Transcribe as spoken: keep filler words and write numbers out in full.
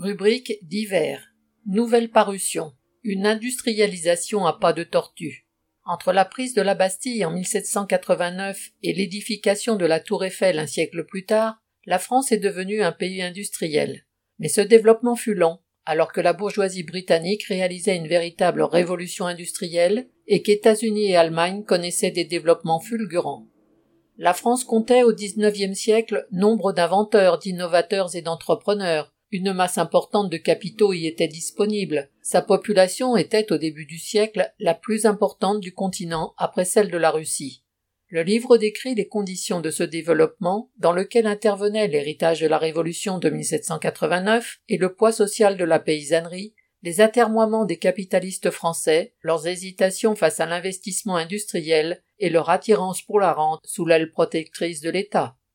Rubrique divers. Nouvelle parution. Une industrialisation à pas de tortue. Entre la prise de la Bastille en mille sept cent quatre-vingt-neuf et l'édification de la Tour Eiffel un siècle plus tard, la France est devenue un pays industriel. Mais ce développement fut lent, alors que la bourgeoisie britannique réalisait une véritable révolution industrielle et qu'États-Unis et Allemagne connaissaient des développements fulgurants. La France comptait au dix-neuvième siècle nombre d'inventeurs, d'innovateurs et d'entrepreneurs. Une masse importante de capitaux y était disponible. Sa population était au début du siècle la plus importante du continent après celle de la Russie. Le livre décrit les conditions de ce développement dans lequel intervenaient l'héritage de la Révolution de mille sept cent quatre-vingt-neuf et le poids social de la paysannerie, les atermoiements des capitalistes français, leurs hésitations face à l'investissement industriel et leur attirance pour la rente sous l'aile protectrice de l'État.